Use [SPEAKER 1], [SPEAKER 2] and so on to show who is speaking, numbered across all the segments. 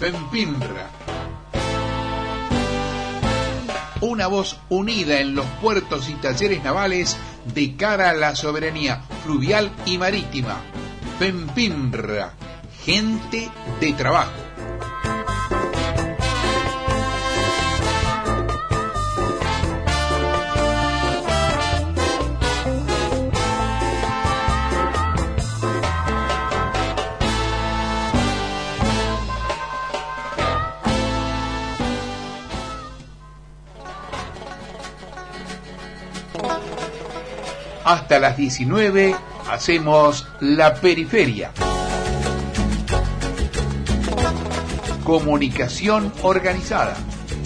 [SPEAKER 1] FEMPINRA. Una voz unida en los puertos y talleres navales de cara a la soberanía fluvial y marítima. FEMPINRA, gente de trabajo. Hasta las 19 hacemos La Periferia. Comunicación organizada.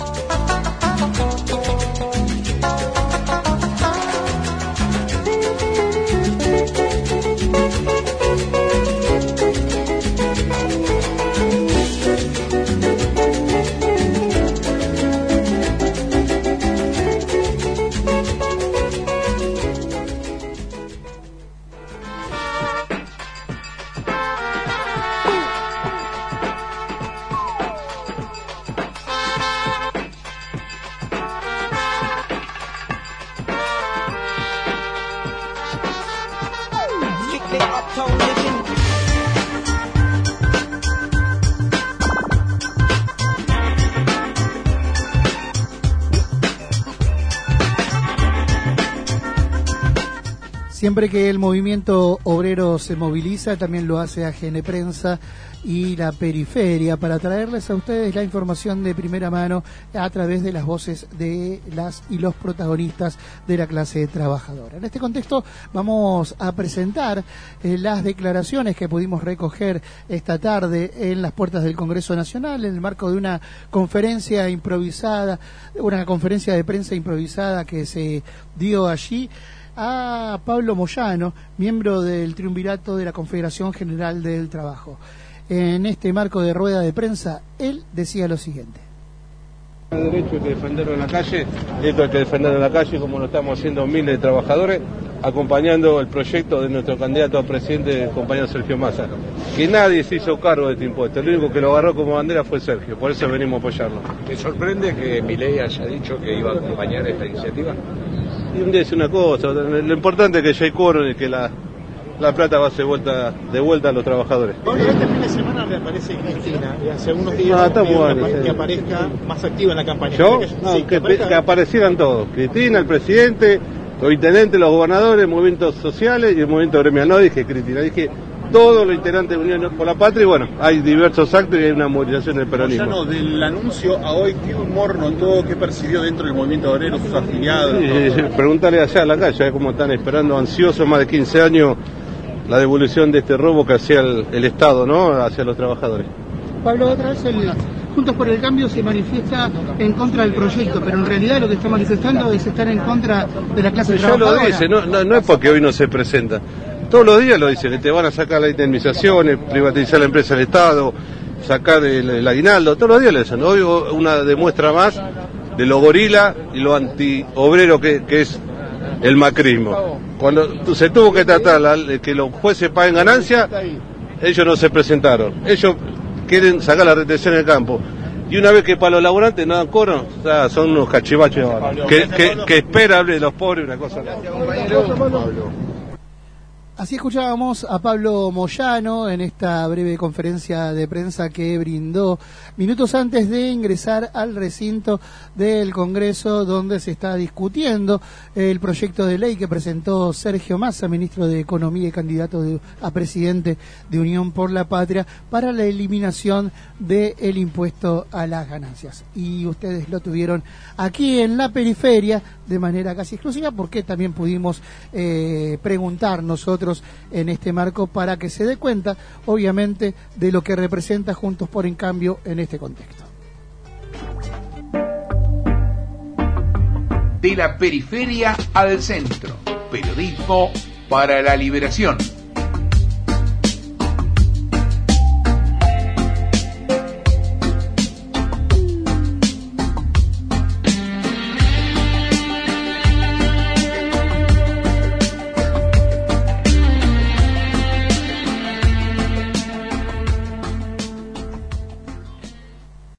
[SPEAKER 2] Siempre que el movimiento obrero se moviliza, también lo hace AGN Prensa y La Periferia, para traerles a ustedes la información de primera mano a través de las voces de las y los protagonistas de la clase trabajadora. En este contexto vamos a presentar las declaraciones que pudimos recoger esta tarde en las puertas del Congreso Nacional, en el marco de una conferencia improvisada, una conferencia de prensa improvisada que se dio allí, a Pablo Moyano, miembro del triunvirato de la Confederación General del Trabajo. En este marco de rueda de prensa, él decía lo siguiente.
[SPEAKER 3] El derecho hay que defenderlo en la calle, esto hay que defenderlo en la calle, como lo estamos haciendo miles de trabajadores, acompañando el proyecto de nuestro candidato a presidente, el compañero Sergio Massa. Que nadie se hizo cargo de este impuesto, el único que lo agarró como bandera fue Sergio, por eso venimos a apoyarlo.
[SPEAKER 4] ¿Te sorprende que Milei haya dicho que iba a acompañar esta iniciativa?
[SPEAKER 3] Y un día dice una cosa, lo importante es que ya hay quórum y que la plata va a ser de vuelta a los trabajadores.
[SPEAKER 5] Bueno, este fin de semana reaparece Cristina, y hace unos días que aparezca más activa en la campaña.
[SPEAKER 3] ¿Yo? No, sí, que aparecieran todos, Cristina, el presidente, los intendentes, los gobernadores, movimientos sociales y el movimiento gremial. No dije Cristina, dije todos los integrantes de Unión por la Patria, y bueno, hay diversos actos y hay una movilización del peronismo.
[SPEAKER 5] Moyano, del anuncio a hoy, ¿qué humor notó, qué percibió dentro del movimiento obrero, sus afiliados?
[SPEAKER 3] Sí, pregúntale allá a la calle, cómo están esperando ansiosos más de 15 años la devolución de este robo que hacía el Estado, ¿no?, hacia los trabajadores.
[SPEAKER 2] Pablo, otra vez Juntos por el Cambio se manifiesta en contra del proyecto, pero en realidad lo que está manifestando es estar en contra de la clase trabajadora.
[SPEAKER 3] Ya lo dice, no es porque hoy no se presenta. Todos los días lo dicen, que te van a sacar las indemnizaciones, privatizar la empresa del Estado, sacar el aguinaldo, todos los días lo dicen. Hoy una demuestra más de lo gorila y lo antiobrero que es el macrismo. Cuando se tuvo que tratar que los jueces paguen ganancia, ellos no se presentaron. Ellos quieren sacar la retención del campo. Y una vez que para los laburantes no dan coro, o sea, son unos cachivaches que espera de los pobres una cosa.
[SPEAKER 2] Así escuchábamos a Pablo Moyano en esta breve conferencia de prensa que brindó minutos antes de ingresar al recinto del Congreso, donde se está discutiendo el proyecto de ley que presentó Sergio Massa, ministro de Economía y candidato a presidente de Unión por la Patria, para la eliminación del impuesto a las ganancias. Y ustedes lo tuvieron aquí en La Periferia de manera casi exclusiva, porque también pudimos preguntar nosotros en este marco para que se dé cuenta, obviamente, de lo que representa Juntos por el Cambio en este contexto.
[SPEAKER 1] De la periferia al centro, periodismo para la liberación.